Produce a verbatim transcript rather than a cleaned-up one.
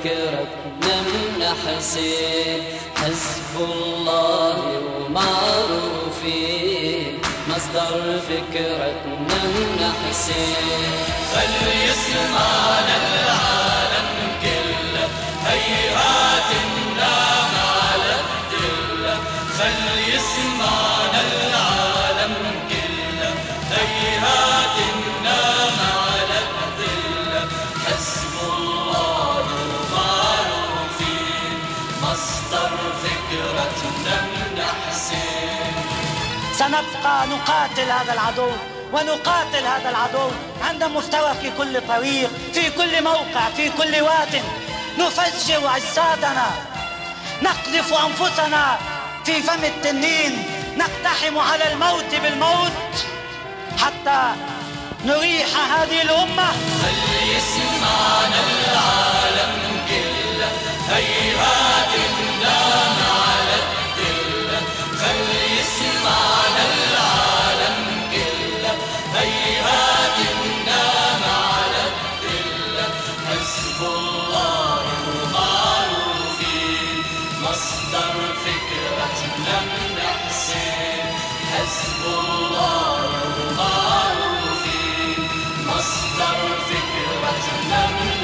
فكرتنا من حسين، حزب الله ومعروفين، مصدر فكرتنا من حسين. خلي يسمعنا العالم كله، هيهات النام على الدلة. خلي يسمعنا العالم كله، هيهات النام على الدلة. حزب الله ومعروفين، مصدر فكرتنا من حسين. سنبقى نقاتل هذا العدو ونقاتل هذا العدو عند مستوى، في كل طريق، في كل موقع، في كل واد. نفجر أجسادنا، نقذف أنفسنا في فم التنين، نقتحم على الموت بالموت حتى نريح هذه الأمة. خلي يسمعنا العالم كله، هيهات النام على الدلة. خلي يسمعنا العالم كله، هيهات النام على الدلة. حزب الله ومعروفين، مصدر فكرتنا من حسين. حزب الله ومعروفين، مصدر فكرتنا من